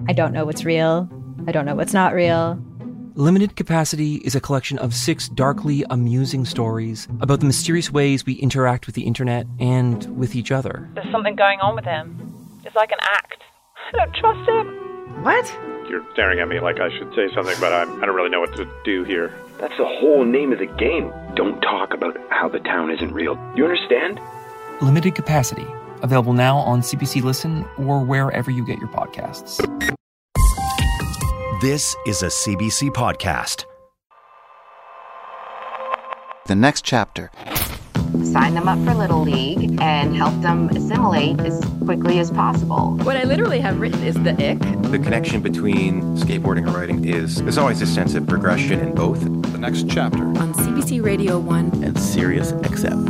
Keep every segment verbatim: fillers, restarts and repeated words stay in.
I don't know what's real. I don't know what's not real. Limited Capacity is a collection of six darkly amusing stories about the mysterious ways we interact with the internet and with each other. There's something going on with him. It's like an act. I don't trust him. What? You're staring at me like I should say something, but I, I don't really know what to do here. That's the whole name of the game. Don't talk about how the town isn't real. You understand? Limited Capacity. Available now on C B C Listen or wherever you get your podcasts. This is a C B C podcast. The next chapter. Sign them up for Little League and help them assimilate as quickly as possible. What I literally have written is the ick. The connection between skateboarding and writing is there's always a sense of progression in both. The next chapter. On C B C Radio one. And Sirius X M.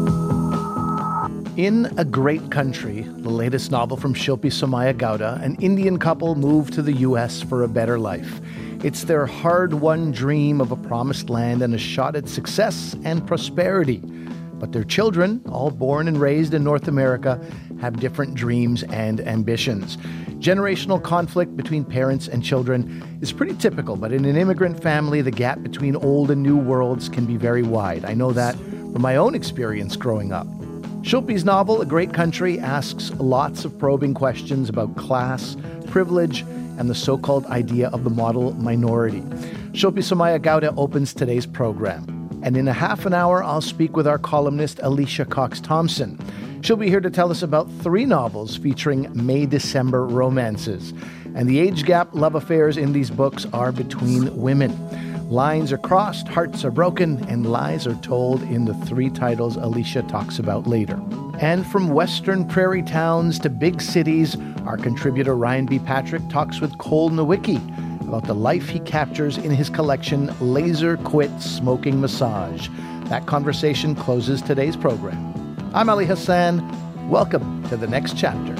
In A Great Country, the latest novel from Shilpi Somaya Gowda, an Indian couple move to the U S for a better life. It's their hard-won dream of a promised land and a shot at success and prosperity. But their children, all born and raised in North America, have different dreams and ambitions. Generational conflict between parents and children is pretty typical, but in an immigrant family, the gap between old and new worlds can be very wide. I know that from my own experience growing up. Shilpi's novel, A Great Country, asks lots of probing questions about class, privilege, and the so-called idea of the model minority. Shilpi Somaya Gowda opens today's program. And in a half an hour, I'll speak with our columnist, Alicia Cox-Thompson. She'll be here to tell us about three novels featuring May-December romances. And the age gap love affairs in these books are between women. Lines are crossed, hearts are broken, and lies are told in the three titles Alicia talks about later. And from western prairie towns to big cities, our contributor Ryan B. Patrick talks with Cole Nowicki about the life he captures in his collection Laser Quit Smoking Massage. That conversation closes today's program. I'm Ali Hassan. Welcome to the next chapter.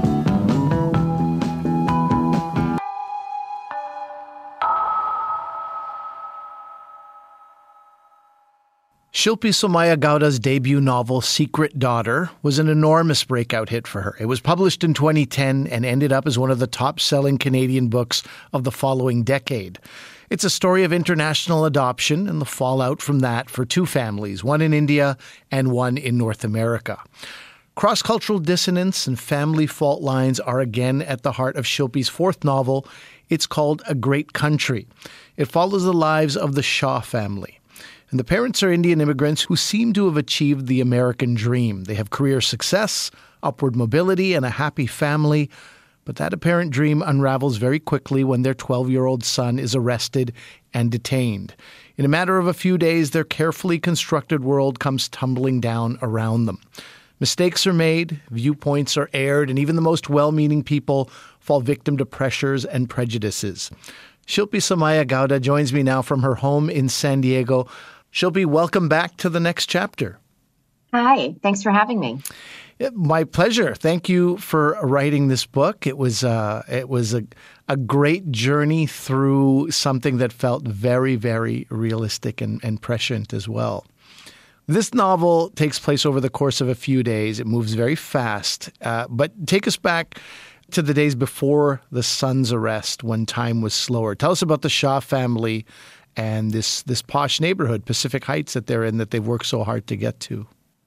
Shilpi Somaya Gowda's debut novel, Secret Daughter, was an enormous breakout hit for her. It was published in twenty ten and ended up as one of the top-selling Canadian books of the following decade. It's a story of international adoption and the fallout from that for two families, one in India and one in North America. Cross-cultural dissonance and family fault lines are again at the heart of Shilpi's fourth novel. It's called A Great Country. It follows the lives of the Shaw family. And the parents are Indian immigrants who seem to have achieved the American dream. They have career success, upward mobility, and a happy family. But that apparent dream unravels very quickly when their twelve-year-old son is arrested and detained. In a matter of a few days, their carefully constructed world comes tumbling down around them. Mistakes are made, viewpoints are aired, and even the most well-meaning people fall victim to pressures and prejudices. Shilpi Somaya Gowda joins me now from her home in San Diego. Shilpi, welcome back to the next chapter. Hi, thanks for having me. My pleasure. Thank you for writing this book. It was uh, it was a, a great journey through something that felt very, very realistic and, and prescient as well. This novel takes place over the course of a few days. It moves very fast. Uh, but take us back to the days before the son's arrest when time was slower. Tell us about the Shaw family and this this posh neighborhood, Pacific Heights, that they're in, that they've worked so hard to get to.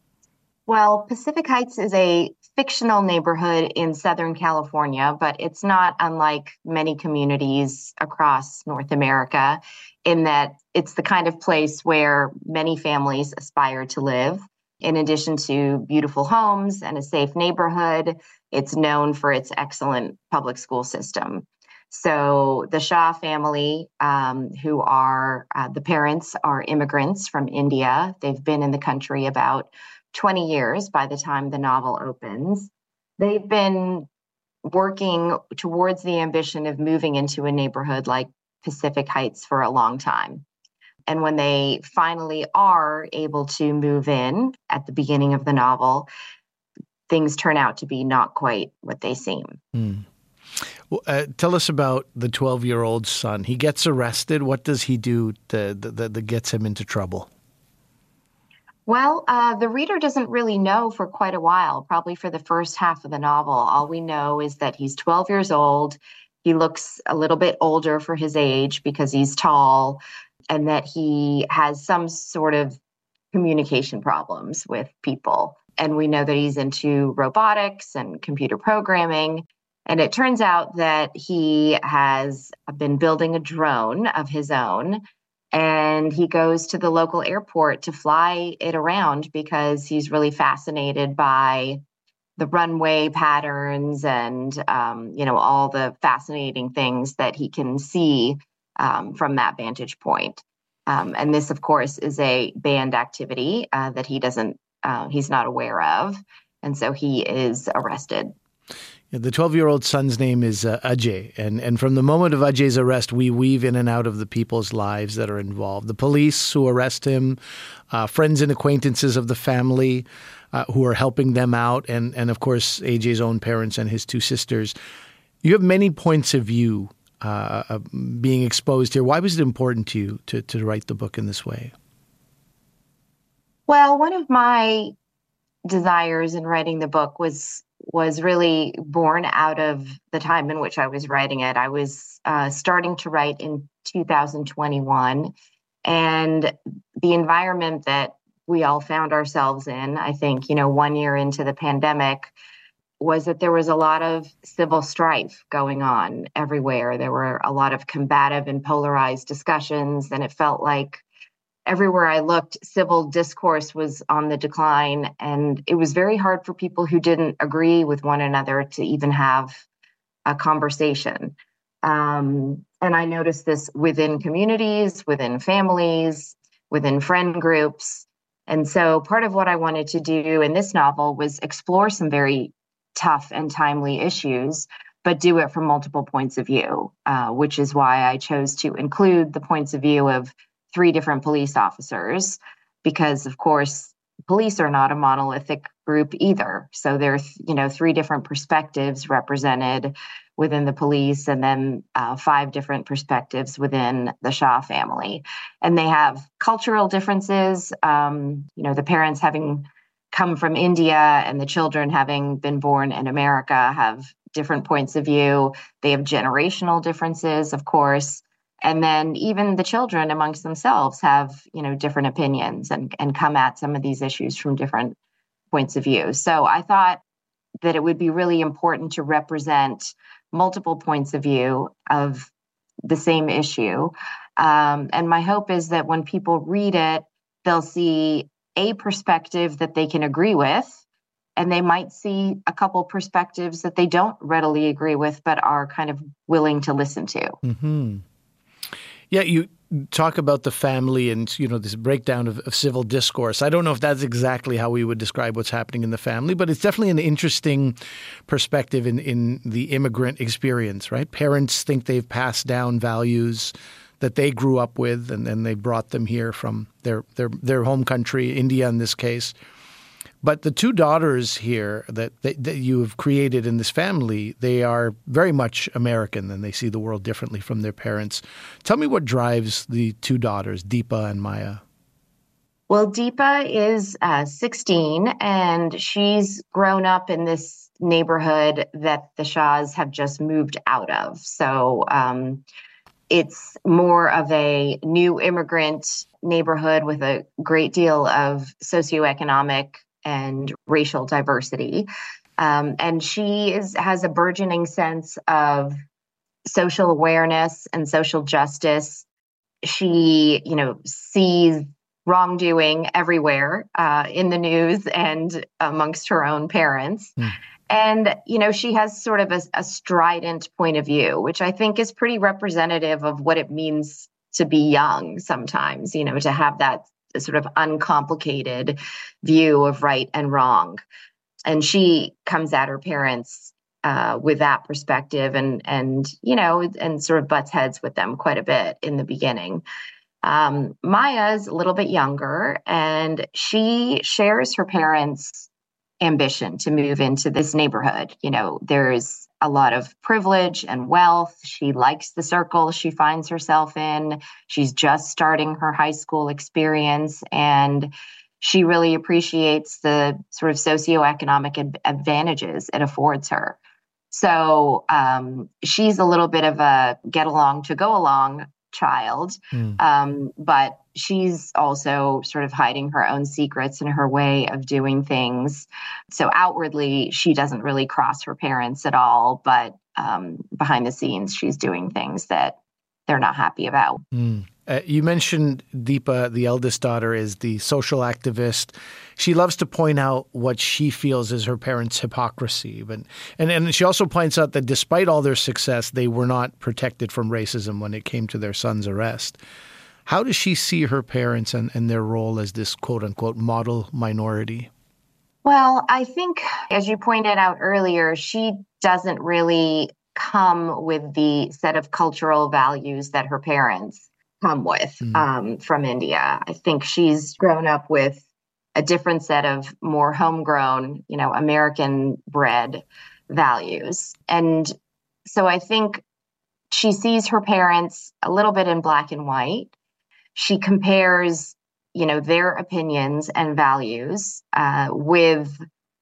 Well, Pacific Heights is a fictional neighborhood in Southern California, but it's not unlike many communities across North America in that it's the kind of place where many families aspire to live. In addition to beautiful homes and a safe neighborhood, it's known for its excellent public school system. So the Shaw family, um, who are, uh, the parents are immigrants from India. They've been in the country about twenty years by the time the novel opens. They've been working towards the ambition of moving into a neighborhood like Pacific Heights for a long time. And when they finally are able to move in at the beginning of the novel, things turn out to be not quite what they seem. Mm. Well, uh, tell us about the twelve-year-old son. He gets arrested. What does he do that, that, that gets him into trouble? Well, uh, the reader doesn't really know for quite a while, probably for the first half of the novel. All we know is that he's twelve years old. he looks a little bit older for his age because he's tall, and that he has some sort of communication problems with people. And we know that he's into robotics and computer programming. And it turns out that he has been building a drone of his own, and he goes to the local airport to fly it around because he's really fascinated by the runway patterns and, um, you know, all the fascinating things that he can see um, from that vantage point. Um, and this, of course, is a banned activity uh, that he doesn't, uh, he's not aware of. And so he is arrested. Yeah, the twelve-year-old son's name is uh, Ajay. And, and from the moment of Ajay's arrest, we weave in and out of the people's lives that are involved. The police who arrest him, uh, friends and acquaintances of the family uh, who are helping them out, and, and of course, Ajay's own parents and his two sisters. You have many points of view uh, being exposed here. Why was it important to you to, to write the book in this way? Well, one of my desires in writing the book was was really born out of the time in which I was writing it. I was uh, starting to write in two thousand twenty-one, and the environment that we all found ourselves in, I think, you know, one year into the pandemic, was that there was a lot of civil strife going on everywhere. There were a lot of combative and polarized discussions, and it felt like everywhere I looked, civil discourse was on the decline, and it was very hard for people who didn't agree with one another to even have a conversation. Um, and I noticed this within communities, within families, within friend groups. And so part of what I wanted to do in this novel was explore some very tough and timely issues, but do it from multiple points of view, uh, which is why I chose to include the points of view of three different police officers, because of course, police are not a monolithic group either. So there's, you know, three different perspectives represented within the police, and then uh, five different perspectives within the Shah family. And they have cultural differences, um, you know, the parents having come from India and the children having been born in America have different points of view. They have generational differences, of course. And then even the children amongst themselves have, you know, different opinions and, and come at some of these issues from different points of view. So I thought that it would be really important to represent multiple points of view of the same issue. Um, and my hope is that when people read it, they'll see a perspective that they can agree with, and they might see a couple perspectives that they don't readily agree with, but are kind of willing to listen to. Mm-hmm. Yeah, you talk about the family and, you know, this breakdown of, of civil discourse. I don't know if that's exactly how we would describe what's happening in the family, but it's definitely an interesting perspective in, in the immigrant experience, right? Parents think they've passed down values that they grew up with, and then they brought them here from their, their, their home country, India in this case. But the two daughters here that, that that you have created in this family, they are very much American, and they see the world differently from their parents. Tell me what drives the two daughters, Deepa and Maya. Well, Deepa is uh, sixteen, and she's grown up in this neighborhood that the Shahs have just moved out of. So um, it's more of a new immigrant neighborhood with a great deal of socioeconomic and racial diversity. Um, and she is has a burgeoning sense of social awareness and social justice. She, you know, sees wrongdoing everywhere uh, in the news and amongst her own parents. Mm. And, you know, she has sort of a, a strident point of view, which I think is pretty representative of what it means to be young sometimes, you know, to have that sort of uncomplicated view of right and wrong. And she comes at her parents uh, with that perspective and, and, you know, and sort of butts heads with them quite a bit in the beginning. Um, Maya's a little bit younger, and she shares her parents' ambition to move into this neighborhood. You know, there's a lot of privilege and wealth. She likes the circle she finds herself in. She's just starting her high school experience, and she really appreciates the sort of socioeconomic ad- advantages it affords her. So um, she's a little bit of a get along to go along child, mm. um, but she's also sort of hiding her own secrets and her way of doing things. So outwardly, she doesn't really cross her parents at all, but um, behind the scenes, she's doing things that they're not happy about. Mm. Uh, you mentioned Deepa, the eldest daughter, is the social activist. She loves to point out what she feels is her parents' hypocrisy. But, and, and she also points out that despite all their success, they were not protected from racism when it came to their son's arrest. How does she see her parents and, and their role as this quote-unquote model minority? Well, I think, as you pointed out earlier, she doesn't really come with the set of cultural values that her parents come with mm. um, from India. I think she's grown up with a different set of more homegrown, you know, American bred values. And so I think she sees her parents a little bit in black and white. She compares, you know, their opinions and values uh, with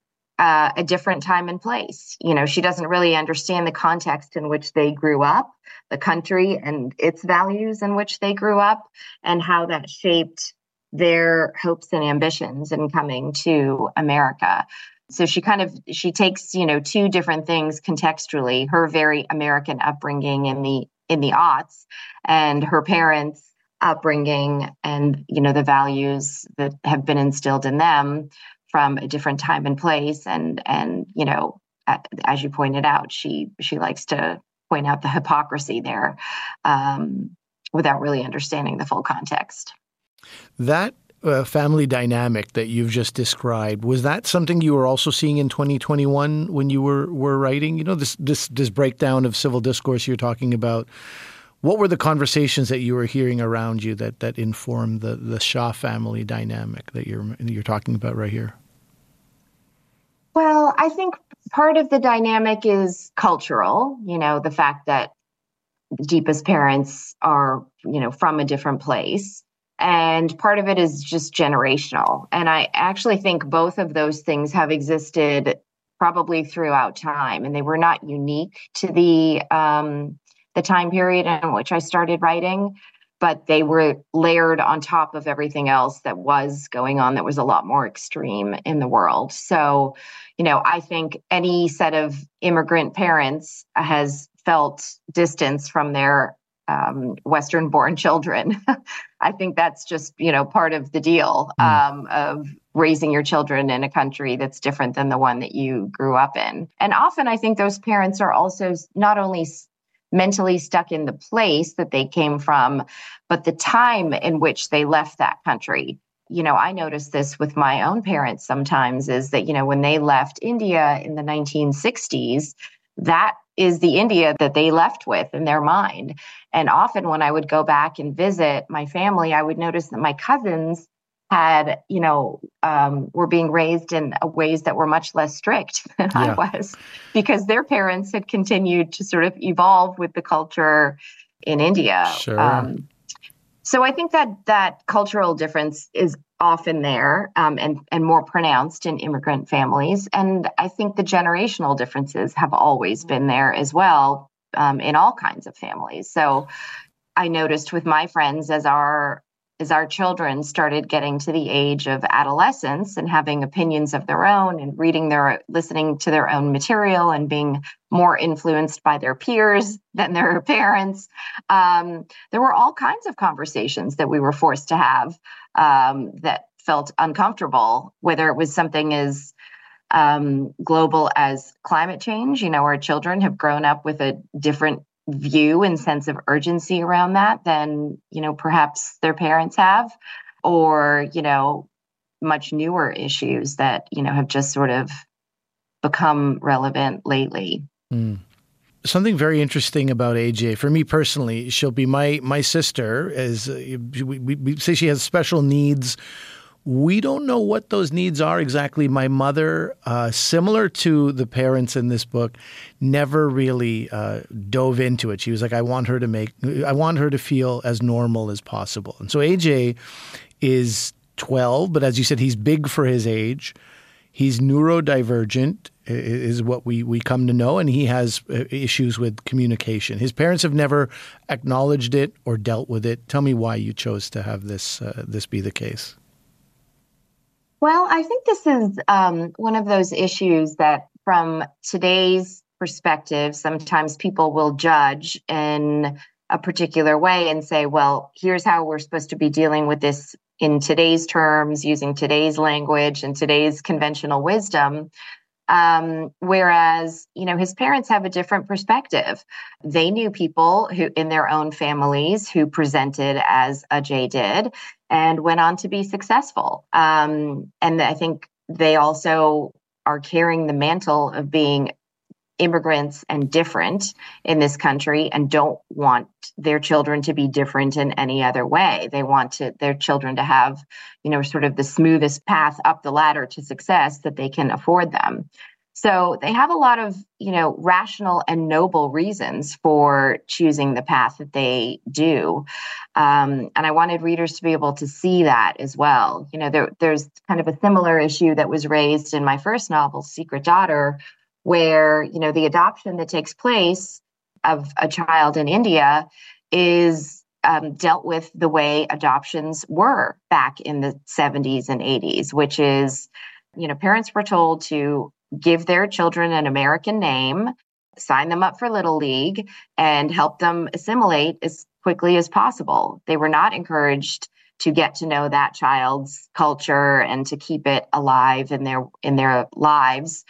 uh, a different time and place. You know, she doesn't really understand the context in which they grew up, the country and its values in which they grew up, and how that shaped their hopes and ambitions in coming to America. So she kind of, she takes, you know, two different things contextually, her very American upbringing in the, in the aughts, and her parents' upbringing and, you know, the values that have been instilled in them from a different time and place. And, and, you know, as you pointed out, she, she likes to point out the hypocrisy there um, without really understanding the full context. That uh, family dynamic that you've just described, was that something you were also seeing in twenty twenty-one when you were, were writing? You know, this, this, this breakdown of civil discourse you're talking about. What were the conversations that you were hearing around you that, that informed the, the Shah family dynamic that you're you're talking about right here? Well, I think part of the dynamic is cultural, you know, the fact that Deepa's parents are, you know, from a different place. And part of it is just generational. And I actually think both of those things have existed probably throughout time, and they were not unique to the um, the time period in which I started writing, but they were layered on top of everything else that was going on that was a lot more extreme in the world. So, you know, I think any set of immigrant parents has felt distance from their um, Western-born children. I think that's just, you know, part of the deal um, of raising your children in a country that's different than the one that you grew up in. And often I think those parents are also not only mentally stuck in the place that they came from, but the time in which they left that country. You know, I noticed this with my own parents sometimes, is that, you know, when they left India in the nineteen sixties, that is the India that they left with in their mind. And often when I would go back and visit my family, I would notice that my cousins had, you know, um, were being raised in ways that were much less strict than yeah. I was, because their parents had continued to sort of evolve with the culture in India. Sure. Um, so I think that that cultural difference is often there um, and, and more pronounced in immigrant families. And I think the generational differences have always been there as well um, in all kinds of families. So I noticed with my friends, as our as our children started getting to the age of adolescence and having opinions of their own and reading their, listening to their own material and being more influenced by their peers than their parents, um, there were all kinds of conversations that we were forced to have um, that felt uncomfortable, whether it was something as um, global as climate change. You know, our children have grown up with a different view and sense of urgency around that than, you know, perhaps their parents have, or, you know, much newer issues that, you know, have just sort of become relevant lately. Mm. Something very interesting about A J, for me personally, she'll be my my sister, as uh, we, we, we say she has special needs. We don't know what those needs are exactly. My mother, uh, similar to the parents in this book, never really uh, dove into it. She was like, I want her to make, I want her to feel as normal as possible. And so A J is twelve, but as you said, he's big for his age. He's neurodivergent, is what we, we come to know, and he has issues with communication. His parents have never acknowledged it or dealt with it. Tell me why you chose to have this uh, this be the case. Well, I think this is um, one of those issues that from today's perspective, sometimes people will judge in a particular way and say, well, here's how we're supposed to be dealing with this in today's terms, using today's language and today's conventional wisdom. Um, whereas, you know, his parents have a different perspective. They knew people who in their own families who presented as Ajay did and went on to be successful. Um, and I think they also are carrying the mantle of being immigrants and different in this country and don't want their children to be different in any other way. They want to, their children to have, you know, sort of the smoothest path up the ladder to success that they can afford them. So they have a lot of, you know, rational and noble reasons for choosing the path that they do. Um, and I wanted readers to be able to see that as well. You know, there, there's kind of a similar issue that was raised in my first novel, Secret Daughter, where, you know, the adoption that takes place of a child in India is um, dealt with the way adoptions were back in the seventies and eighties, which is, you know, parents were told to give their children an American name, sign them up for Little League, and help them assimilate as quickly as possible. They were not encouraged to get to know that child's culture and to keep it alive in their in their lives.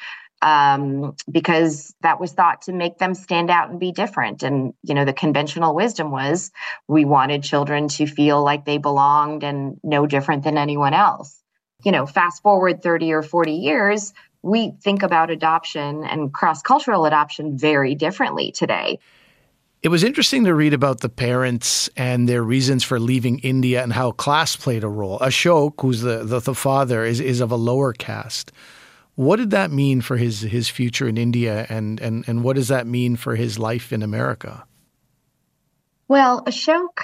Um, because that was thought to make them stand out and be different. And, you know, the conventional wisdom was we wanted children to feel like they belonged and no different than anyone else. You know, fast forward thirty or forty years, we think about adoption and cross-cultural adoption very differently today. It was interesting to read about the parents and their reasons for leaving India and how class played a role. Ashok, who's the, the, the father, is, is of a lower caste. What did that mean for his his future in India, and, and, and what does that mean for his life in America? Well, Ashok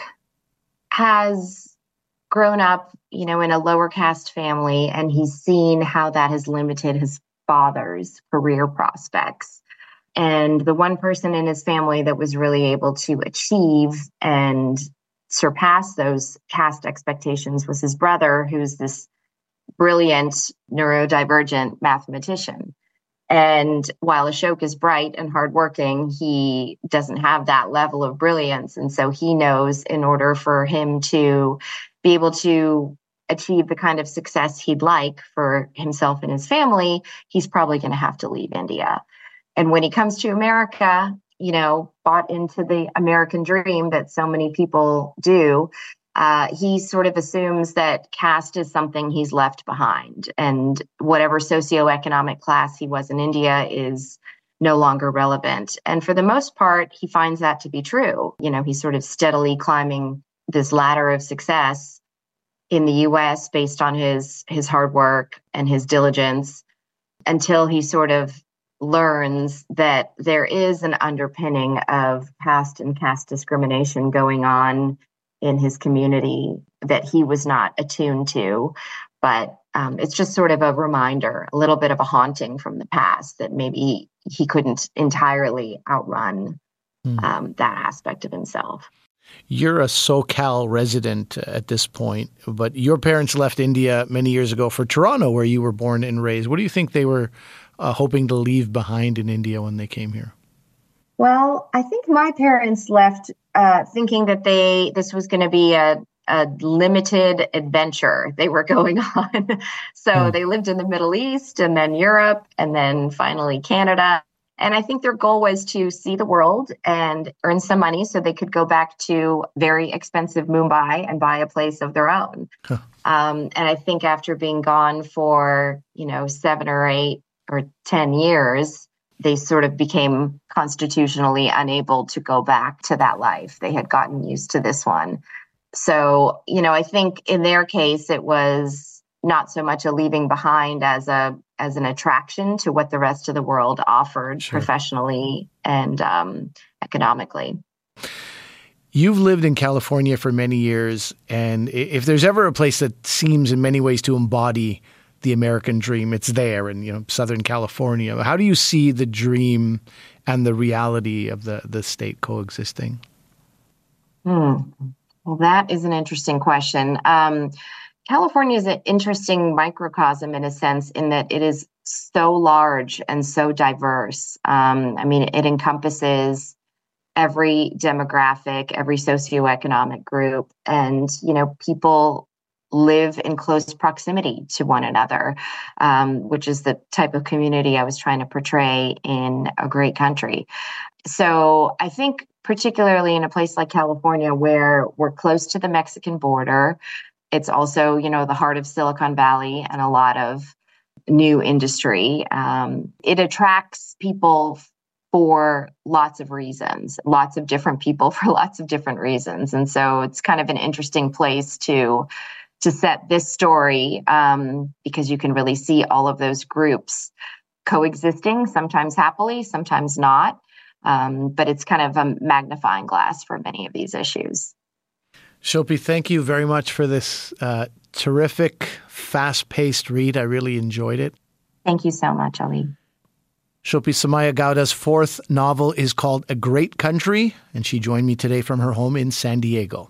has grown up, you know, in a lower caste family, and he's seen how that has limited his father's career prospects. And the one person in his family that was really able to achieve and surpass those caste expectations was his brother, who's this brilliant neurodivergent mathematician. And while Ashok is bright and hardworking, he doesn't have that level of brilliance. And so he knows in order for him to be able to achieve the kind of success he'd like for himself and his family, he's probably going to have to leave India. And when he comes to America, you know, bought into the American dream that so many people do, Uh, he sort of assumes that caste is something he's left behind, and whatever socioeconomic class he was in India is no longer relevant. And for the most part, he finds that to be true. You know, he's sort of steadily climbing this ladder of success in the U S based on his his hard work and his diligence until he sort of learns that there is an underpinning of caste and caste discrimination going on in his community that he was not attuned to. But um, it's just sort of a reminder, a little bit of a haunting from the past that maybe he couldn't entirely outrun mm. um, that aspect of himself. You're a SoCal resident at this point, but your parents left India many years ago for Toronto, where you were born and raised. What do you think they were uh, hoping to leave behind in India when they came here? Well, I think my parents left uh, thinking that they this was going to be a, a limited adventure they were going on. So mm. they lived in the Middle East and then Europe and then finally Canada. And I think their goal was to see the world and earn some money so they could go back to very expensive Mumbai and buy a place of their own. Huh. Um, and I think after being gone for, you know, seven or eight or ten years, they sort of became constitutionally unable to go back to that life. They had gotten used to this one. So, you know, I think in their case, it was not so much a leaving behind as a as an attraction to what the rest of the world offered sure. professionally and um, economically. You've lived in California for many years, and if there's ever a place that seems in many ways to embody the American dream. It's there in, you know, Southern California. How do you see the dream and the reality of the, the state coexisting? Hmm. Well, that is an interesting question. Um, California is an interesting microcosm in a sense in that it is so large and so diverse. Um, I mean, it encompasses every demographic, every socioeconomic group, and, you know, people live in close proximity to one another, um, which is the type of community I was trying to portray in A Great Country. So I think particularly in a place like California, where we're close to the Mexican border, it's also, you know, the heart of Silicon Valley and a lot of new industry. Um, it attracts people for lots of reasons, lots of different people for lots of different reasons. And so it's kind of an interesting place to to set this story, um, because you can really see all of those groups coexisting, sometimes happily, sometimes not. Um, but it's kind of a magnifying glass for many of these issues. Shilpi, thank you very much for this uh, terrific, fast-paced read. I really enjoyed it. Thank you so much, Ali. Shilpi Somaya Gowda's fourth novel is called A Great Country, and she joined me today from her home in San Diego.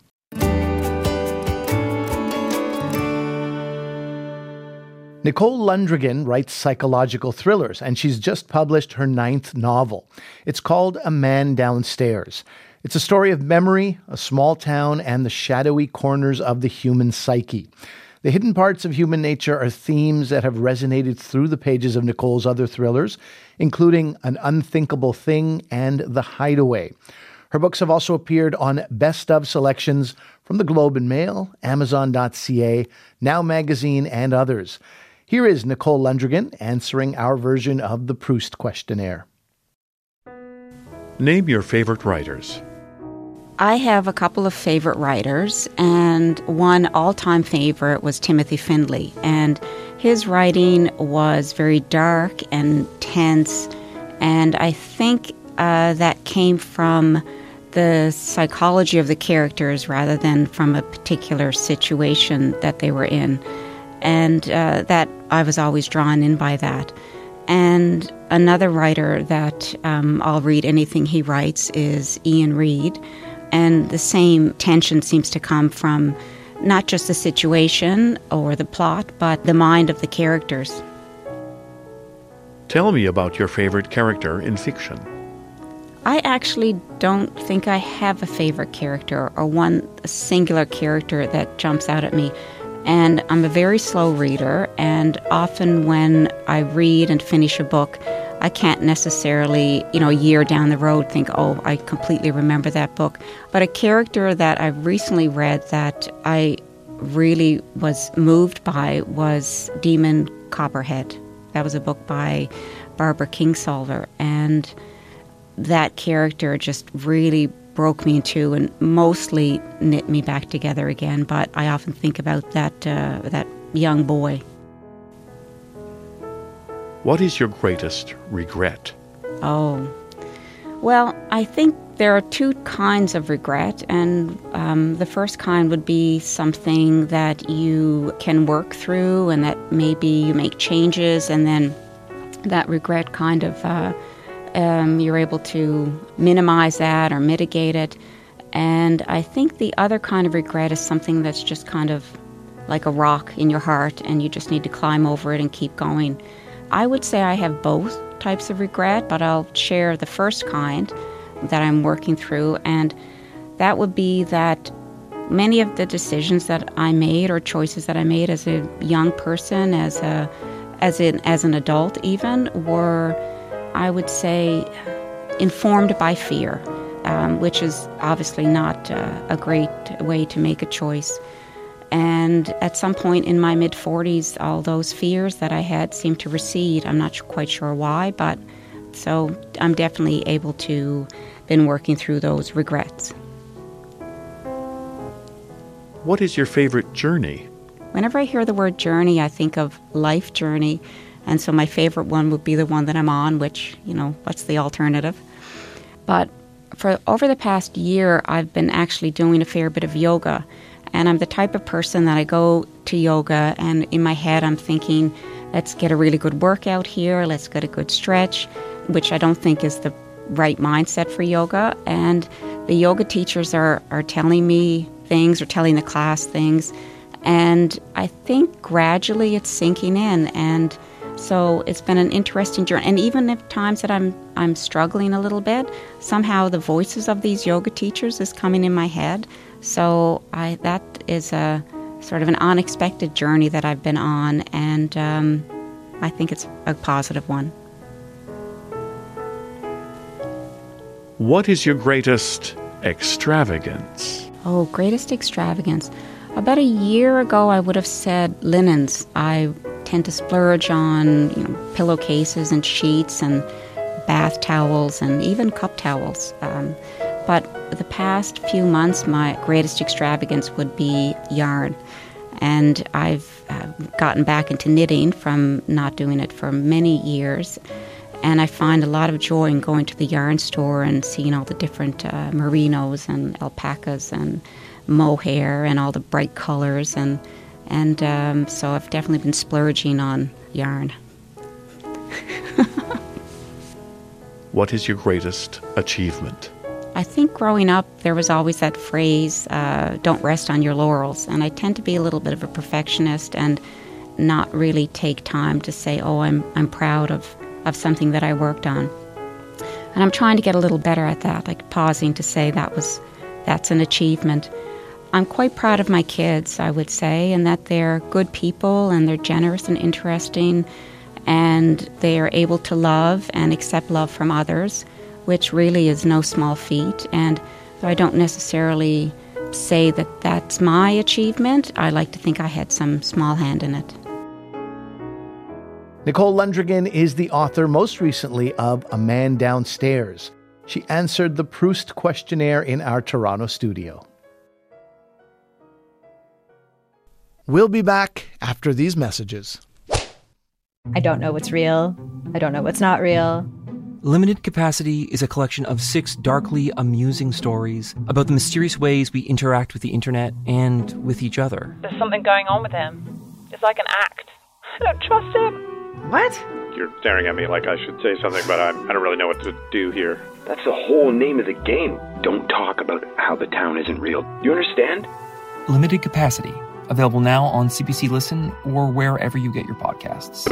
Nicole Lundgren writes psychological thrillers, and she's just published her ninth novel. It's called A Man Downstairs. It's a story of memory, a small town, and the shadowy corners of the human psyche. The hidden parts of human nature are themes that have resonated through the pages of Nicole's other thrillers, including An Unthinkable Thing and The Hideaway. Her books have also appeared on Best Of selections from The Globe and Mail, Amazon dot c a, Now Magazine, and others. Here is Nicole Lundgren answering our version of the Proust questionnaire. Name your favorite writers. I have a couple of favorite writers, and one all-time favorite was Timothy Findley. And his writing was very dark and tense, and I think uh, that came from the psychology of the characters rather than from a particular situation that they were in. And uh, that I was always drawn in by that. And another writer that um, I'll read anything he writes is Ian Reid. And the same tension seems to come from not just the situation or the plot, but the mind of the characters. Tell me about your favorite character in fiction. I actually don't think I have a favorite character or one singular character that jumps out at me. And I'm a very slow reader, and often when I read and finish a book, I can't necessarily, you know, a year down the road think, oh, I completely remember that book. But a character that I recently read that I really was moved by was Demon Copperhead. That was a book by Barbara Kingsolver, and that character just really broke me in two and mostly knit me back together again. But I often think about that uh, that young boy. What is your greatest regret? Oh, well, I think there are two kinds of regret, and um, the first kind would be something that you can work through and that maybe you make changes, and then that regret kind of uh, Um, you're able to minimize that or mitigate it. And I think the other kind of regret is something that's just kind of like a rock in your heart and you just need to climb over it and keep going. I would say I have both types of regret, but I'll share the first kind that I'm working through, and that would be that many of the decisions that I made or choices that I made as a young person, as a as an as an adult even, were, I would say, informed by fear, um, which is obviously not uh, a great way to make a choice. And at some point in my mid-forties, all those fears that I had seemed to recede. I'm not quite sure why, but so I'm definitely able to been working through those regrets. What is your favorite journey? Whenever I hear the word journey, I think of life journey. And so my favorite one would be the one that I'm on, which, you know, what's the alternative? But for over the past year, I've been actually doing a fair bit of yoga. And I'm the type of person that I go to yoga and in my head I'm thinking, let's get a really good workout here, let's get a good stretch, which I don't think is the right mindset for yoga. And the yoga teachers are, are telling me things or telling the class things. And I think gradually it's sinking in. And so it's been an interesting journey. And even if times that I'm I'm struggling a little bit, somehow the voices of these yoga teachers is coming in my head. So I that is a sort of an unexpected journey that I've been on. And um, I think it's a positive one. What is your greatest extravagance? Oh, greatest extravagance. About a year ago, I would have said linens. I tend to splurge on, you know, pillowcases and sheets and bath towels and even cup towels. Um, but the past few months, my greatest extravagance would be yarn. And I've uh, gotten back into knitting from not doing it for many years. And I find a lot of joy in going to the yarn store and seeing all the different uh, merinos and alpacas and mohair and all the bright colors. And and um, so I've definitely been splurging on yarn. What is your greatest achievement? I think growing up, there was always that phrase, uh, don't rest on your laurels. And I tend to be a little bit of a perfectionist and not really take time to say, oh, I'm I'm proud of, of something that I worked on. And I'm trying to get a little better at that, like pausing to say that was that's an achievement. I'm quite proud of my kids, I would say, and that they're good people and they're generous and interesting and they are able to love and accept love from others, which really is no small feat. And though I don't necessarily say that that's my achievement, I like to think I had some small hand in it. Nicole Lundrigan is the author most recently of A Man Downstairs. She answered the Proust questionnaire in our Toronto studio. We'll be back after these messages. I don't know what's real. I don't know what's not real. Limited Capacity is a collection of six darkly amusing stories about the mysterious ways we interact with the internet and with each other. There's something going on with him. It's like an act. I don't trust him. What? You're staring at me like I should say something, but I, I don't really know what to do here. That's the whole name of the game. Don't talk about how the town isn't real. You understand? Limited Capacity. Available now on C B C Listen or wherever you get your podcasts.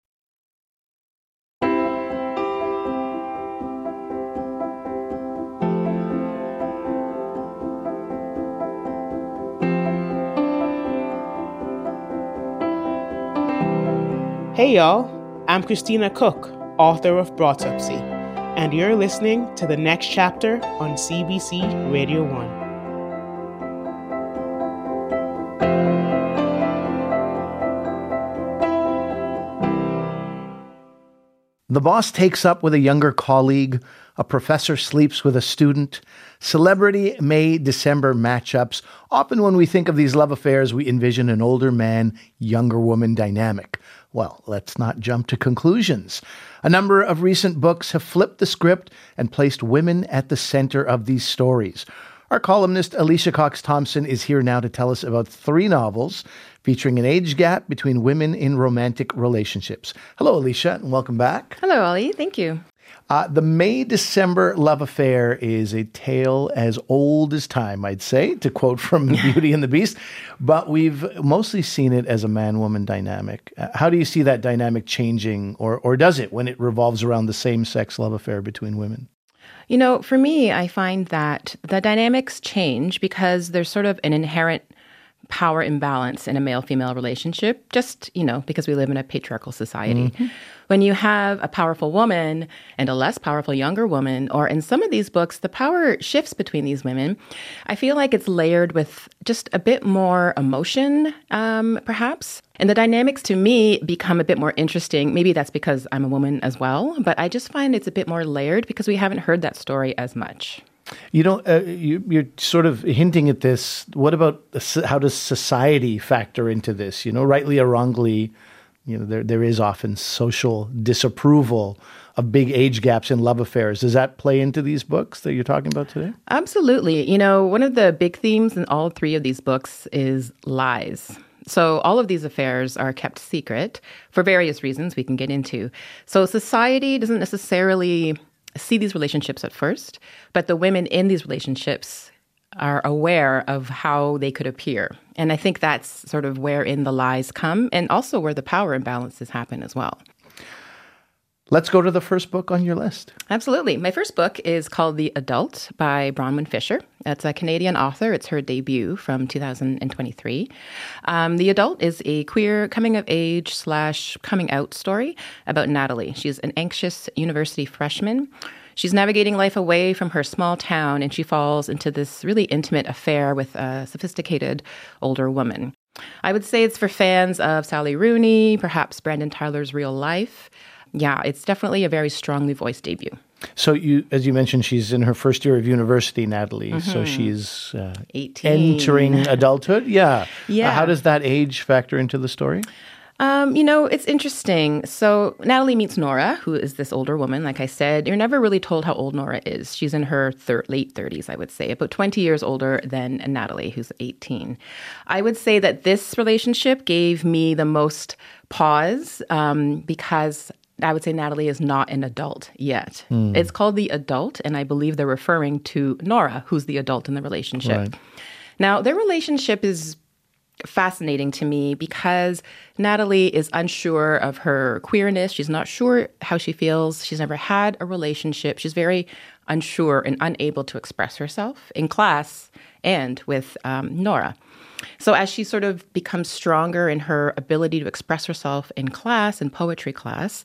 Hey y'all, I'm Christina Cook, author of Broughtopsy, and you're listening to the next chapter on C B C Radio one. The boss takes up with a younger colleague, a professor sleeps with a student, celebrity May-December matchups. Often when we think of these love affairs, we envision an older man, younger woman dynamic. Well, let's not jump to conclusions. A number of recent books have flipped the script and placed women at the center of these stories. Our columnist Alicia Cox-Thompson is here now to tell us about three novels featuring an age gap between women in romantic relationships. Hello, Alicia, and welcome back. Hello, Ollie. Thank you. Uh, the May-December love affair is a tale as old as time, I'd say, to quote from Beauty and the Beast, but we've mostly seen it as a man-woman dynamic. Uh, how do you see that dynamic changing, or or does it, when it revolves around the same-sex love affair between women? You know, for me, I find that the dynamics change because there's sort of an inherent power imbalance in a male-female relationship, just, you know, because we live in a patriarchal society. Mm-hmm. When you have a powerful woman and a less powerful younger woman, or in some of these books, the power shifts between these women, I feel like it's layered with just a bit more emotion, um, perhaps. And the dynamics to me become a bit more interesting. Maybe that's because I'm a woman as well, but I just find it's a bit more layered because we haven't heard that story as much. You know, uh, you, you're sort of hinting at this. What about the, how does society factor into this? You know, rightly or wrongly, you know, there there is often social disapproval of big age gaps in love affairs. Does that play into these books that you're talking about today? Absolutely. You know, one of the big themes in all three of these books is lies. So all of these affairs are kept secret for various reasons we can get into. So society doesn't necessarily see these relationships at first, but the women in these relationships are aware of how they could appear. And I think that's sort of wherein the lies come and also where the power imbalances happen as well. Let's go to the first book on your list. Absolutely. My first book is called The Adult by Bronwyn Fisher. It's a Canadian author. It's her debut from two thousand twenty-three. Um, the Adult is a queer coming-of-age slash coming-out story about Natalie. She's an anxious university freshman. She's navigating life away from her small town, and she falls into this really intimate affair with a sophisticated older woman. I would say it's for fans of Sally Rooney, perhaps Brandon Tyler's Real Life. Yeah, it's definitely a very strongly voiced debut. So, you, as you mentioned, she's in her first year of university, Natalie. Mm-hmm. So she's uh, eighteen entering adulthood. Yeah. Yeah. Uh, how does that age factor into the story? Um, you know, it's interesting. So Natalie meets Nora, who is this older woman. Like I said, you're never really told how old Nora is. She's in her thir- late thirties, I would say, about twenty years older than Natalie, who's eighteen. I would say that this relationship gave me the most pause um, because I would say Natalie is not an adult yet. Mm. It's called The Adult, and I believe they're referring to Nora, who's the adult in the relationship. Right. Now, their relationship is fascinating to me because Natalie is unsure of her queerness. She's not sure how she feels. She's never had a relationship. She's very unsure and unable to express herself in class and with um, Nora. So as she sort of becomes stronger in her ability to express herself in class, in poetry class,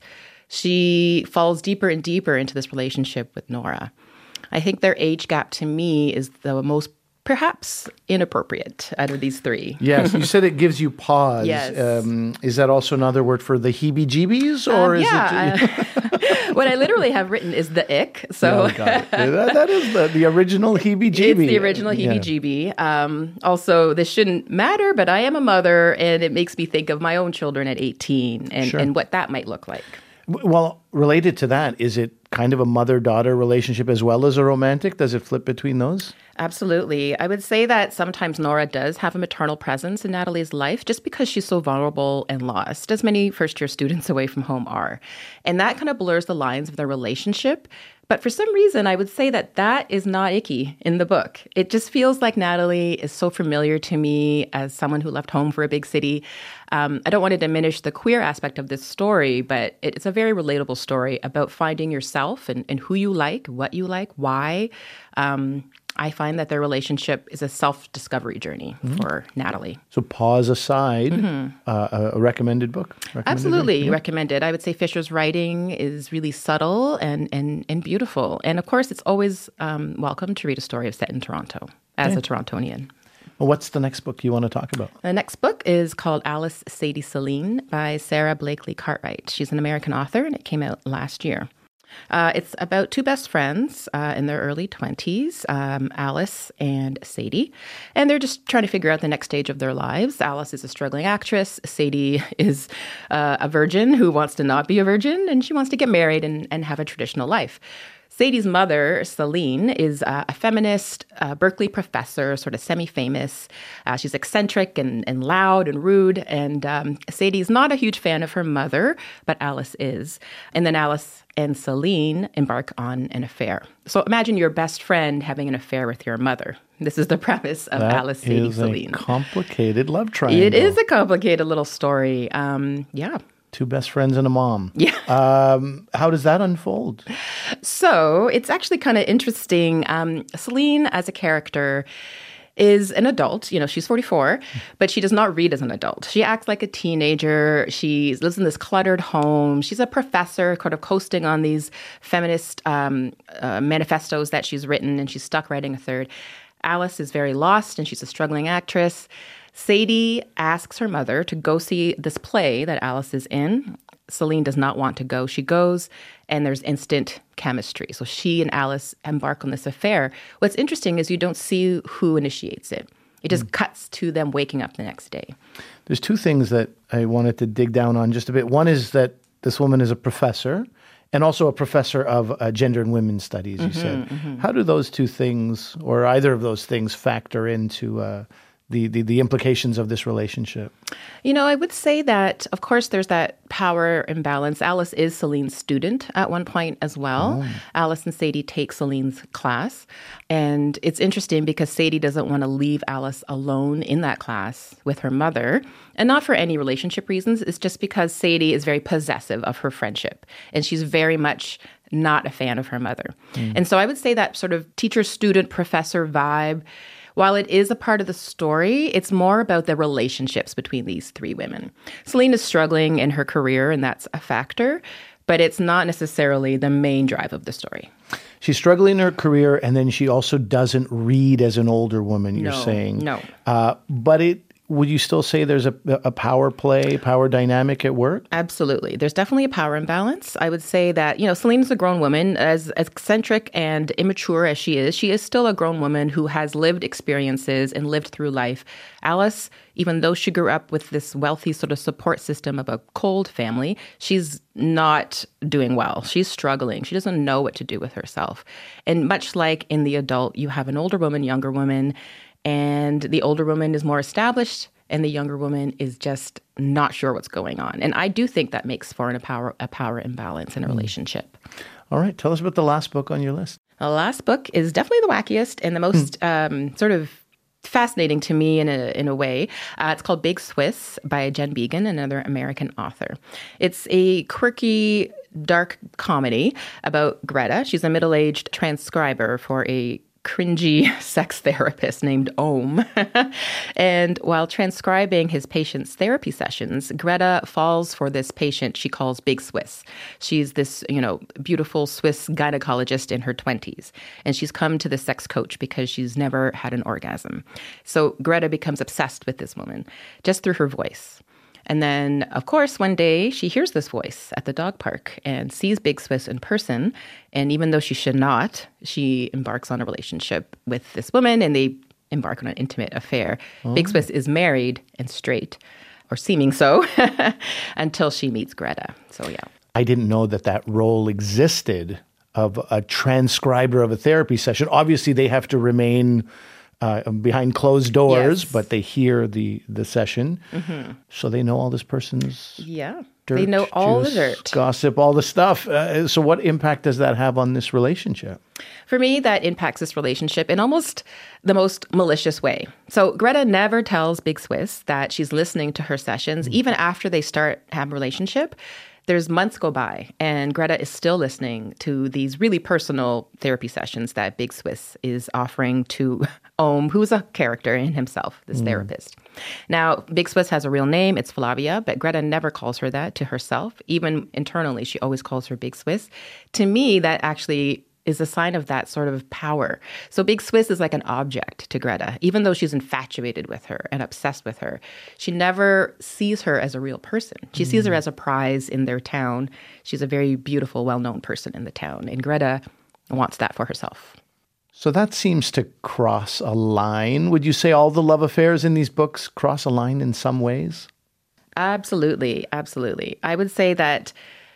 she falls deeper and deeper into this relationship with Nora. I think their age gap to me is the most perhaps inappropriate out of these three. Yes, you said it gives you pause. Yes. Um, is that also another word for the heebie-jeebies? Or um, is yeah, it? Uh, what I literally have written is the ick. So oh, got it. that, that is the, the original heebie-jeebie. It's the original heebie-jeebie. Yeah. Um, also, this shouldn't matter, but I am a mother, and it makes me think of my own children at eighteen and, sure. and what that might look like. Well, related to that, is it kind of a mother-daughter relationship as well as a romantic? Does it flip between those? Absolutely. I would say that sometimes Nora does have a maternal presence in Natalie's life just because she's so vulnerable and lost, as many first-year students away from home are. And that kind of blurs the lines of their relationship. But for some reason, I would say that that is not icky in the book. It just feels like Natalie is so familiar to me as someone who left home for a big city. Um, I don't want to diminish the queer aspect of this story, but it's a very relatable story about finding yourself and, and who you like, what you like, why. Um, I find that their relationship is a self-discovery journey mm-hmm. for Natalie. So pause aside, mm-hmm. uh, a recommended book? Recommended Absolutely reading? recommended. I would say Fisher's writing is really subtle and, and, and beautiful. And of course, it's always um, welcome to read a story set in Toronto as okay. a Torontonian. Well, what's the next book you want to talk about? The next book is called Alice Sadie Celine by Sarah Blakely Cartwright. She's an American author, and it came out last year. Uh, it's about two best friends uh, in their early twenties, um, Alice and Sadie, and they're just trying to figure out the next stage of their lives. Alice is a struggling actress. Sadie is uh, a virgin who wants to not be a virgin, and she wants to get married and, and have a traditional life. Sadie's mother, Celine, is uh, a feminist, uh, Berkeley professor, sort of semi-famous. Uh, she's eccentric and, and loud and rude. And um, Sadie's not a huge fan of her mother, but Alice is. And then Alice and Celine embark on an affair. So imagine your best friend having an affair with your mother. This is the premise of that Alice, Sadie, is Celine. A complicated love triangle. It is a complicated little story. Um, yeah. Two best friends and a mom. Yeah. Um, how does that unfold? So it's actually kind of interesting. Um, Celine, as a character, is an adult. You know, she's forty-four, but she does not read as an adult. She acts like a teenager. She lives in this cluttered home. She's a professor, kind of coasting on these feminist um, uh, manifestos that she's written, and she's stuck writing a third. Alice is very lost, and she's a struggling actress. Sadie asks her mother to go see this play that Alice is in. Celine does not want to go. She goes, and there's instant chemistry. So she and Alice embark on this affair. What's interesting is you don't see who initiates it. It just mm. cuts to them waking up the next day. There's two things that I wanted to dig down on just a bit. One is that this woman is a professor, And also a professor of uh, gender and women's studies, you Mm-hmm, said. mm-hmm. How do those two things, or either of those things, factor into uh, the, the, the implications of this relationship? You know, I would say that, of course, there's that power imbalance. Alice is Celine's student at one point as well. Oh. Alice and Sadie take Celine's class. And it's interesting because Sadie doesn't want to leave Alice alone in that class with her mother. And not for any relationship reasons. It's just because Sadie is very possessive of her friendship. And she's very much not a fan of her mother. Mm. And so I would say that sort of teacher-student-professor vibe, while it is a part of the story, it's more about the relationships between these three women. Celine is struggling in her career, and that's a factor, but it's not necessarily the main drive of the story. She's struggling in her career, and then she also doesn't read as an older woman, you're No, saying. no. Uh, but it would you still say there's a, a power play, power dynamic at work? Absolutely. There's definitely a power imbalance. I would say that, you know, Celine's a grown woman. As, as eccentric and immature as she is, she is still a grown woman who has lived experiences and lived through life. Alice, even though she grew up with this wealthy sort of support system of a cold family, she's not doing well. She's struggling. She doesn't know what to do with herself. And much like in the adult, you have an older woman, younger woman, and the older woman is more established and the younger woman is just not sure what's going on. And I do think that makes for an, a, power, a power imbalance in a relationship. All right. Tell us about the last book on your list. The last book is definitely the wackiest and the most um, sort of fascinating to me in a in a way. Uh, it's called Big Swiss by Jen Beagin, another American author. It's a quirky, dark comedy about Greta. She's a middle-aged transcriber for a cringy sex therapist named Ohm. And while transcribing his patient's therapy sessions, Greta falls for this patient she calls Big Swiss. She's this, you know, beautiful Swiss gynecologist in her twenties. And she's come to the sex coach because she's never had an orgasm. So Greta becomes obsessed with this woman just through her voice. And then, of course, one day she hears this voice at the dog park and sees Big Swiss in person. And even though she should not, she embarks on a relationship with this woman and they embark on an intimate affair. Oh. Big Swiss is married and straight, or seeming so, until she meets Greta. So, yeah. I didn't know that that role existed of a transcriber of a therapy session. Obviously, they have to remain Uh, behind closed doors, yes. But they hear the, the session. Mm-hmm. So they know all this person's yeah. dirt, they know all juice, the dirt. Gossip, all the stuff. Uh, so what impact does that have on this relationship? For me, that impacts this relationship in almost the most malicious way. So Greta never tells Big Swiss that she's listening to her sessions, mm-hmm. even after they start have a relationship. There's months go by, and Greta is still listening to these really personal therapy sessions that Big Swiss is offering to Ohm, who's a character in himself, this mm. therapist. Now, Big Swiss has a real name. It's Flavia, but Greta never calls her that to herself. Even internally, she always calls her Big Swiss. To me, that actually is a sign of that sort of power. So Big Swiss is like an object to Greta, even though she's infatuated with her and obsessed with her. She never sees her as a real person. She mm. sees her as a prize in their town. She's a very beautiful, well-known person in the town, and Greta wants that for herself. So that seems to cross a line. Would you say all the love affairs in these books cross a line in some ways? Absolutely, absolutely. I would say that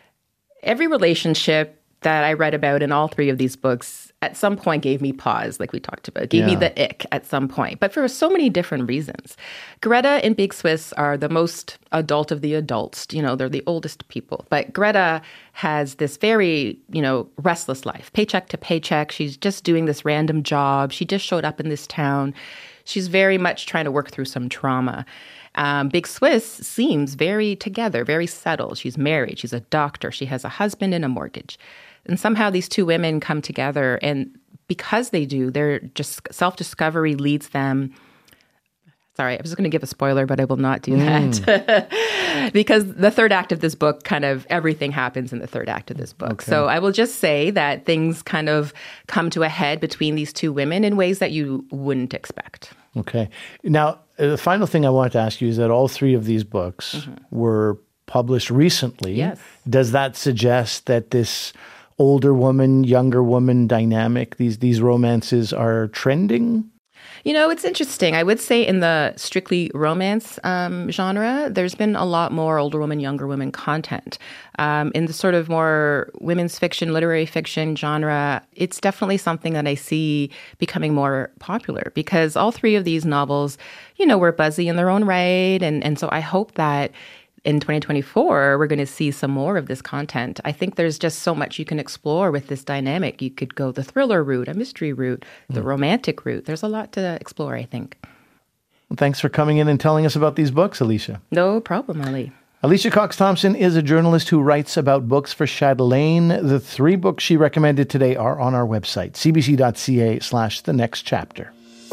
every relationship that I read about in all three of these books at some point gave me pause, like we talked about, gave yeah. me the ick at some point, but for so many different reasons. Greta and Big Swiss are the most adult of the adults. You know, they're the oldest people. But Greta has this very, you know, restless life, paycheck to paycheck. She's just doing this random job. She just showed up in this town. She's very much trying to work through some trauma. Um, Big Swiss seems very together, very settled. She's married. She's a doctor. She has a husband and a mortgage. And somehow these two women come together, and because they do, they're just self-discovery leads them. Sorry, I was just going to give a spoiler, but I will not do that. Mm. Because the third act of this book, kind of everything happens in the third act of this book. Okay. So I will just say that things kind of come to a head between these two women in ways that you wouldn't expect. Okay. Now, the final thing I wanted to ask you is that all three of these books mm-hmm. were published recently. Yes. Does that suggest that this older woman, younger woman dynamic, these these romances are trending? You know, it's interesting. I would say in the strictly romance um, genre, there's been a lot more older women, younger women content. Um, in the sort of more women's fiction, literary fiction genre, it's definitely something that I see becoming more popular because all three of these novels, you know, were buzzy in their own right. And, and so I hope that in twenty twenty-four, we're going to see some more of this content. I think there's just so much you can explore with this dynamic. You could go the thriller route, a mystery route, the mm. romantic route. There's a lot to explore, I think. Well, thanks for coming in and telling us about these books, Alicia. No problem, Ali. Alicia Cox-Thompson is a journalist who writes about books for Chatelaine. The three books she recommended today are on our website, cbc.ca slash the next chapter.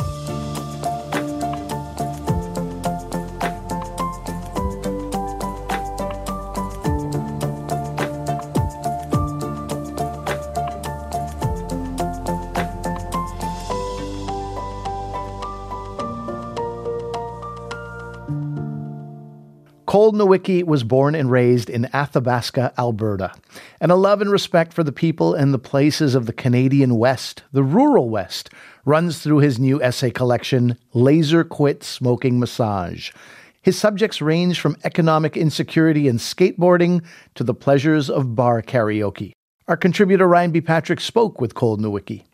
Cole Nowicki was born and raised in Athabasca, Alberta. And a love and respect for the people and the places of the Canadian West, the rural West, runs through his new essay collection, Laser Quit Smoking Massage. His subjects range from economic insecurity and skateboarding to the pleasures of bar karaoke. Our contributor Ryan B. Patrick spoke with Cole Nowicki.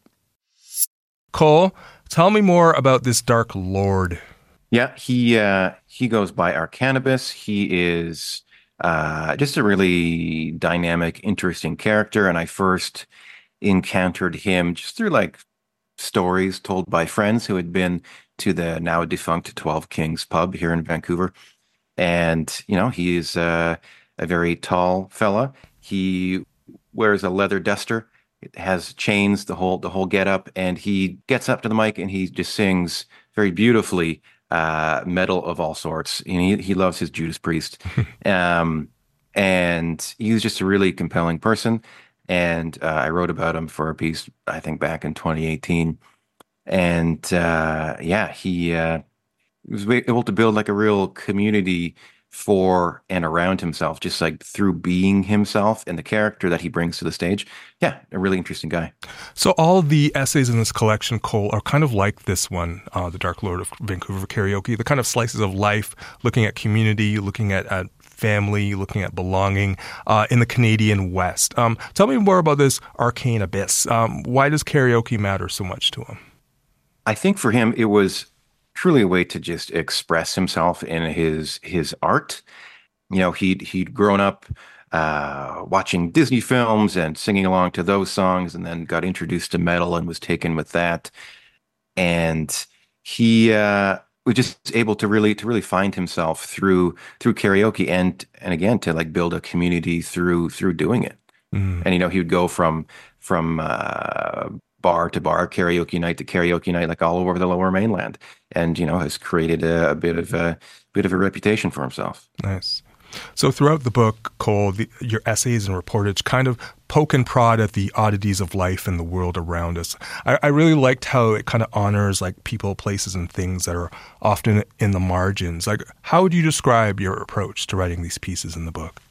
Cole, tell me more about this Dark Lord. Yeah, he uh, he goes by Arcanibus. He is uh, just a really dynamic, interesting character. And I first encountered him just through like stories told by friends who had been to the now defunct twelve Kings pub here in Vancouver. And, you know, he is uh, a very tall fella. He wears a leather duster. It has chains, the whole the whole getup. And he gets up to the mic and he just sings very beautifully. Uh, metal of all sorts. And he, he loves his Judas Priest. um, and he's just a really compelling person. And uh, I wrote about him for a piece, I think, back in twenty eighteen. And uh, yeah, he uh, was able to build like a real community for and around himself, just like through being himself and the character that he brings to the stage. Yeah, a really interesting guy. So all the essays in this collection, Cole, are kind of like this one, uh, The Dark Lord of Vancouver Karaoke, the kind of slices of life, looking at community, looking at, at family, looking at belonging uh, in the Canadian West. Um, tell me more about this arcane abyss. Um, why does karaoke matter so much to him? I think for him, it was truly a way to just express himself in his his art. You know, he'd he'd grown up uh, watching Disney films and singing along to those songs, and then got introduced to metal and was taken with that. And he uh, was just able to really to really find himself through through karaoke, and and again to like build a community through through doing it. Mm. And you know, he would go from from uh, bar to bar, karaoke night to karaoke night, like all over the Lower Mainland, and you know has created a, a bit of a bit of a reputation for himself. Nice. So throughout the book, Cole, the, your essays and reportage kind of poke and prod at the oddities of life and the world around us. I, I really liked how it kind of honors like people, places, and things that are often in the margins. Like, how would you describe your approach to writing these pieces in the book?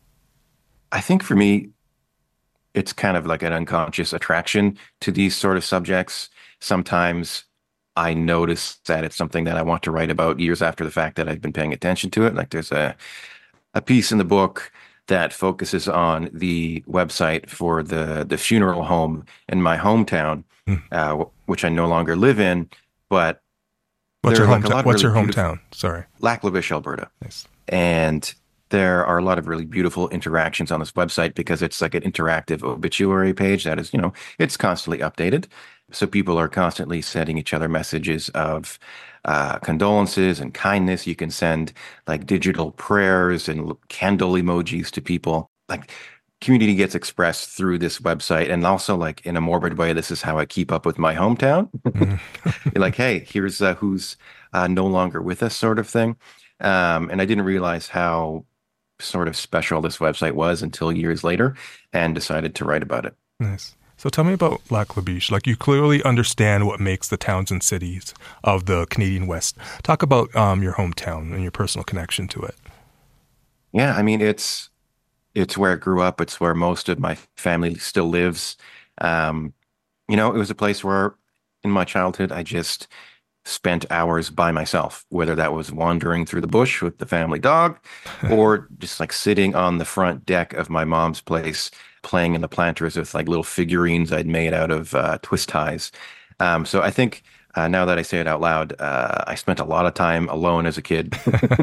I think for me, it's kind of like an unconscious attraction to these sort of subjects. Sometimes I notice that it's something that I want to write about years after the fact that I've been paying attention to it. Like there's a a piece in the book that focuses on the website for the the funeral home in my hometown, hmm. uh, which I no longer live in. But what's your, like hometown? What's really your hometown? Sorry, Lac La Biche, Alberta. Nice. And there are a lot of really beautiful interactions on this website because it's like an interactive obituary page that is, you know, it's constantly updated. So people are constantly sending each other messages of uh, condolences and kindness. You can send like digital prayers and candle emojis to people. Like community gets expressed through this website. And also like in a morbid way, this is how I keep up with my hometown. You're like, hey, here's uh, who's uh, no longer with us sort of thing. Um, and I didn't realize how sort of special this website was until years later and decided to write about it. Nice. So tell me about Lac La Biche. Like you clearly understand what makes the towns and cities of the Canadian West. Talk about um, your hometown and your personal connection to it. Yeah, I mean, it's it's where I grew up. It's where most of my family still lives. Um, you know, it was a place where in my childhood, I just spent hours by myself, whether that was wandering through the bush with the family dog or just like sitting on the front deck of my mom's place, playing in the planters with like little figurines I'd made out of uh, twist ties. Um, so I think uh, now that I say it out loud, uh, I spent a lot of time alone as a kid.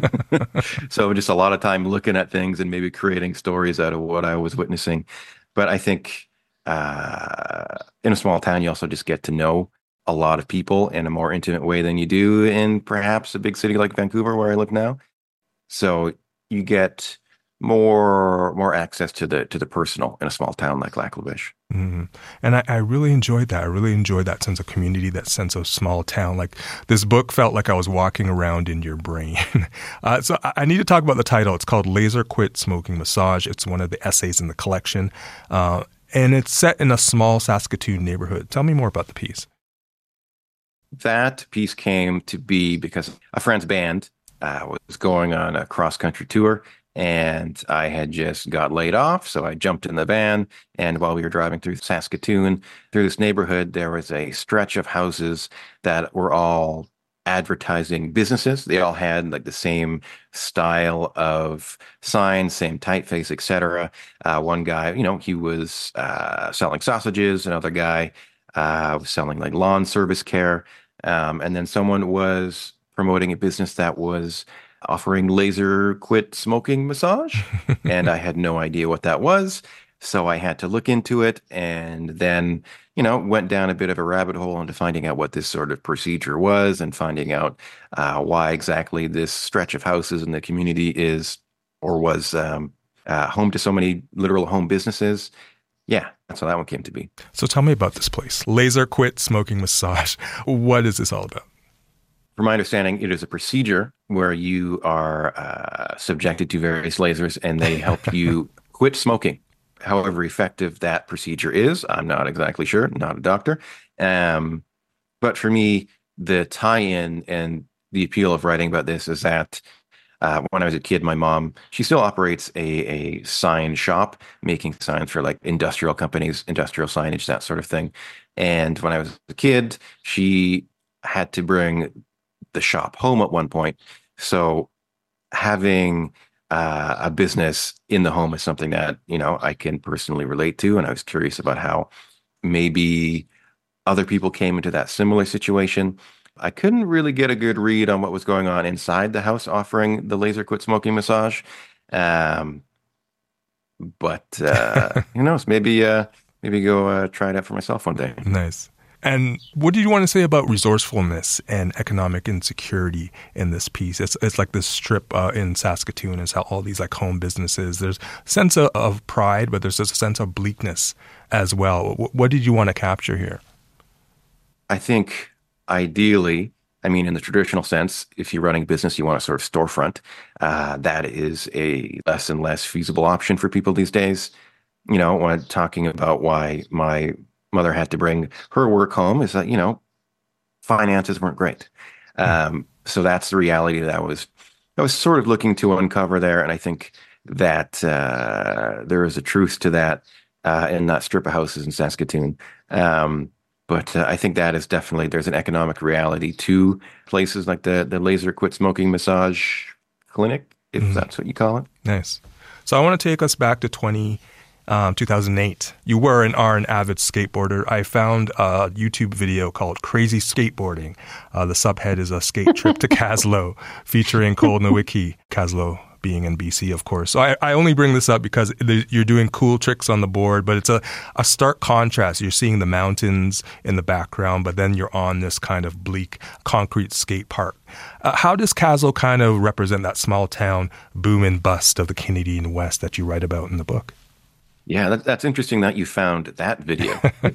So just a lot of time looking at things and maybe creating stories out of what I was witnessing. But I think uh, in a small town, you also just get to know a lot of people in a more intimate way than you do in perhaps a big city like Vancouver, where I live now. So you get more more access to the to the personal in a small town like Lac La Biche. Mm-hmm. And I, I really enjoyed that. I really enjoyed that sense of community, that sense of small town. Like this book felt like I was walking around in your brain. uh, so I, I need to talk about the title. It's called Laser Quit Smoking Massage. It's one of the essays in the collection. Uh, and it's set in a small Saskatoon neighborhood. Tell me more about the piece. That piece came to be because a friend's band uh, was going on a cross-country tour, and I had just got laid off, so I jumped in the van, and while we were driving through Saskatoon, through this neighborhood, there was a stretch of houses that were all advertising businesses. They all had like the same style of signs, same typeface, et cetera. Uh, one guy, you know, he was uh, selling sausages. Another guy uh, was selling like lawn service care. Um, and then someone was promoting a business that was offering laser quit smoking massage. And I had no idea what that was. So I had to look into it, and then, you know, went down a bit of a rabbit hole into finding out what this sort of procedure was and finding out uh, why exactly this stretch of houses in the community is or was um, uh, home to so many literal home businesses. Yeah, that's how that one came to be. So tell me about this place, Laser Quit Smoking Massage. What is this all about? From my understanding, it is a procedure where you are uh, subjected to various lasers, and they help you quit smoking. However effective that procedure is, I'm not exactly sure, not a doctor. Um, but for me, the tie-in and the appeal of writing about this is that uh, when I was a kid, my mom, she still operates a, a sign shop, making signs for like industrial companies, industrial signage, that sort of thing. And when I was a kid, she had to bring the shop home at one point. So having Uh, a business in the home is something that, you know, I can personally relate to. And I was curious about how maybe other people came into that similar situation. I couldn't really get a good read on what was going on inside the house offering the laser quit smoking massage. Um, but uh, who knows? Maybe, uh, maybe go uh, try it out for myself one day. Nice. And what did you want to say about resourcefulness and economic insecurity in this piece? It's it's like this strip uh, in Saskatoon is how all these like home businesses, there's a sense of, of pride, but there's a sense of bleakness as well. What, what did you want to capture here? I think ideally, I mean, in the traditional sense, if you're running a business, you want a sort of storefront. Uh, that is a less and less feasible option for people these days. You know, when talking about why my mother had to bring her work home is that, you know, finances weren't great. Um, so that's the reality that I was, I was sort of looking to uncover there. And I think that uh, there is a truth to that uh, in that strip of houses in Saskatoon. Um, but uh, I think that is definitely, there's an economic reality to places like the, the Laser Quit Smoking Massage Clinic, if mm. that's what you call it. Nice. So I want to take us back to twenty Um, two thousand eight. You were and are an avid skateboarder. I found a YouTube video called Crazy Skateboarding. Uh, the subhead is a skate trip to Kaslo, featuring Cole Nowicki, Kaslo being in B C, of course. So I, I only bring this up because you're doing cool tricks on the board, but it's a, a stark contrast. You're seeing the mountains in the background, but then you're on this kind of bleak concrete skate park. Uh, how does Kaslo kind of represent that small town boom and bust of the Canadian West that you write about in the book? Yeah, that, that's interesting that you found that video.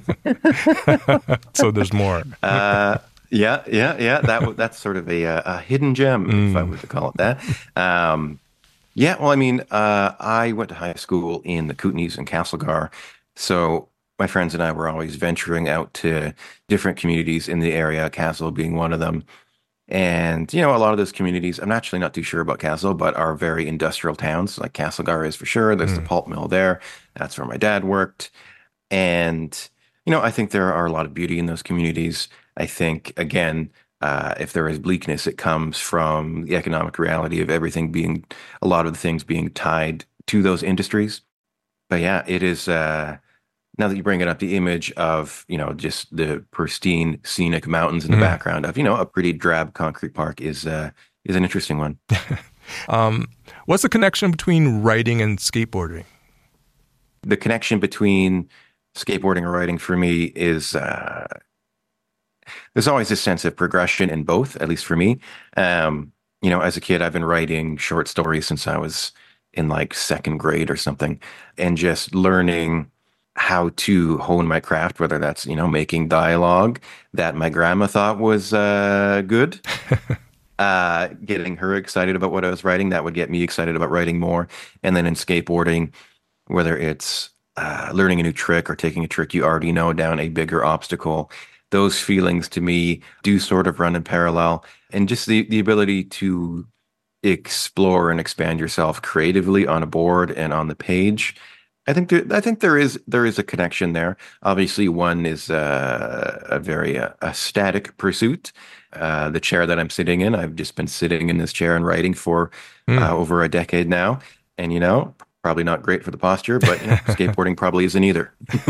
So there's more. uh, yeah, yeah, yeah. That that's sort of a, a hidden gem, mm. if I were to call it that. Um, yeah, well, I mean, uh, I went to high school in the Kootenays and Castlegar, so my friends and I were always venturing out to different communities in the area, Kaslo being one of them. And, you know, a lot of those communities, I'm actually not too sure about Kaslo, but are very industrial towns, like Castlegar is for sure. There's mm. the pulp mill there. That's where my dad worked. And, you know, I think there are a lot of beauty in those communities. I think, again, uh, if there is bleakness, it comes from the economic reality of everything being, a lot of the things being tied to those industries. But yeah, it is, uh, now that you bring it up, the image of, you know, just the pristine scenic mountains in the mm. background of, you know, a pretty drab concrete park is, uh, is an interesting one. um, what's the connection between writing and skateboarding? The connection between skateboarding and writing for me is, uh, there's always a sense of progression in both, at least for me. Um, you know, as a kid, I've been writing short stories since I was in like second grade or something, and just learning how to hone my craft, whether that's, you know, making dialogue that my grandma thought was uh, good, uh, getting her excited about what I was writing, that would get me excited about writing more. And then in skateboarding, whether it's uh, learning a new trick or taking a trick you already know down a bigger obstacle, those feelings to me do sort of run in parallel. And just the, the ability to explore and expand yourself creatively on a board and on the page, I think there, I think there is there is a connection there. Obviously, one is uh, a very uh, a static pursuit. Uh, the chair that I'm sitting in, I've just been sitting in this chair and writing for mm. uh, over a decade now. And, you know, probably not great for the posture, but you know, skateboarding probably isn't either.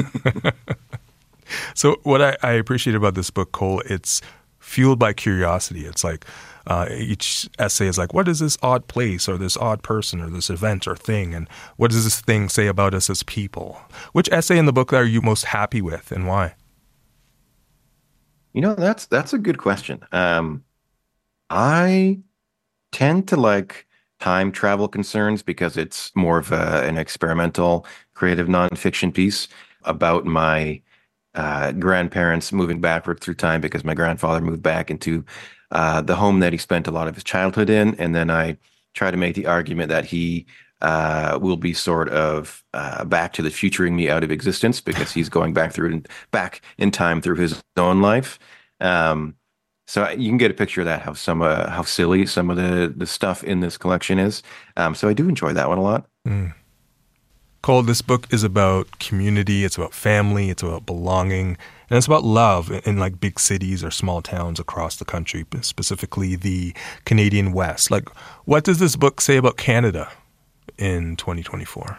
So what I, I appreciate about this book, Cole, it's fueled by curiosity. It's like uh, each essay is like, what is this odd place or this odd person or this event or thing? And what does this thing say about us as people? Which essay in the book are you most happy with and why? You know, that's that's a good question. Um, I tend to like time travel concerns because it's more of a, an experimental, creative nonfiction piece about my uh, grandparents moving backward through time because my grandfather moved back into uh, the home that he spent a lot of his childhood in. And then I try to make the argument that he uh, will be sort of uh, back to the futuring me out of existence because he's going back through back in time through his own life. Um, so you can get a picture of that, how some uh, how silly some of the, the stuff in this collection is. Um, so I do enjoy that one a lot. Mm. Cole, this book is about community, it's about family, it's about belonging, and it's about love in, in like big cities or small towns across the country, specifically the Canadian West. Like, what does this book say about Canada in twenty twenty-four?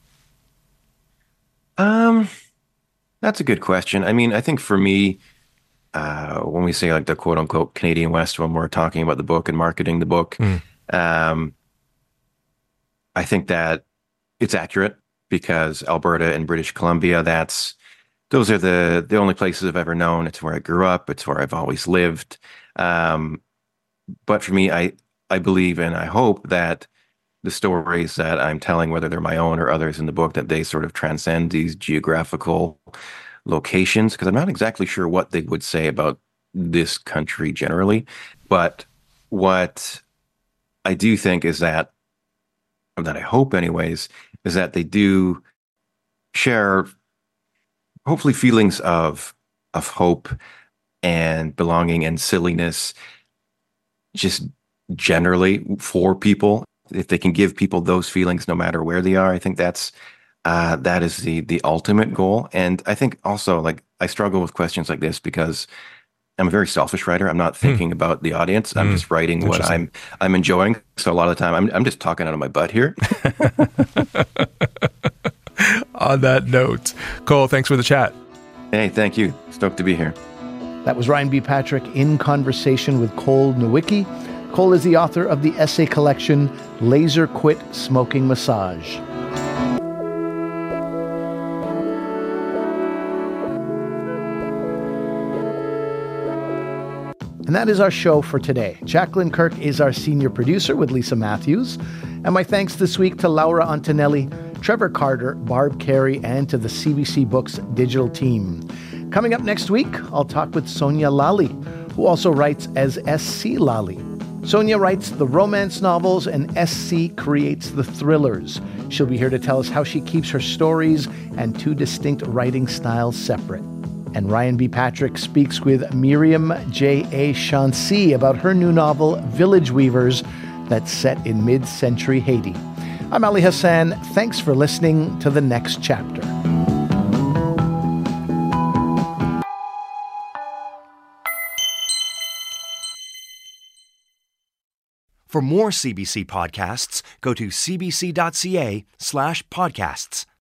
Um, that's a good question. I mean, I think for me, uh, when we say like the quote unquote Canadian West, when we're talking about the book and marketing the book, mm. um, I think that it's accurate because Alberta and British Columbia, that's, those are the, the only places I've ever known. It's where I grew up. It's where I've always lived. Um, but for me, I, I believe and I hope that the stories that I'm telling, whether they're my own or others in the book, that they sort of transcend these geographical locations, because I'm not exactly sure what they would say about this country generally. But what I do think is that, or that I hope anyways, is that they do share hopefully feelings of of hope and belonging and silliness just generally for people. If they can give people those feelings no matter where they are, I think that's uh, that is the the ultimate goal. And I think also, like, I struggle with questions like this because I'm a very selfish writer. I'm not thinking mm. about the audience. I'm mm. just writing what I'm I'm enjoying. So a lot of the time, I'm I'm just talking out of my butt here. On that note, Cole, thanks for the chat. Hey, thank you. Stoked to be here. That was Ryan B. Patrick in conversation with Cole Nowicki. Cole is the author of the essay collection Laser Quit Smoking Massage. And that is our show for today. Jacqueline Kirk is our senior producer with Lisa Matthews. And my thanks this week to Laura Antonelli, Trevor Carter, Barb Carey, and to the C B C Books digital team. Coming up next week, I'll talk with Sonia Lally, who also writes as S C Lally. Sonia writes the romance novels and S C creates the thrillers. She'll be here to tell us how she keeps her stories and two distinct writing styles separate. And Ryan B. Patrick speaks with Miriam J A. Chancy about her new novel, Village Weavers, that's set in mid-century Haiti. I'm Ali Hassan. Thanks for listening to The Next Chapter. For more C B C podcasts, go to cbc.ca slash podcasts.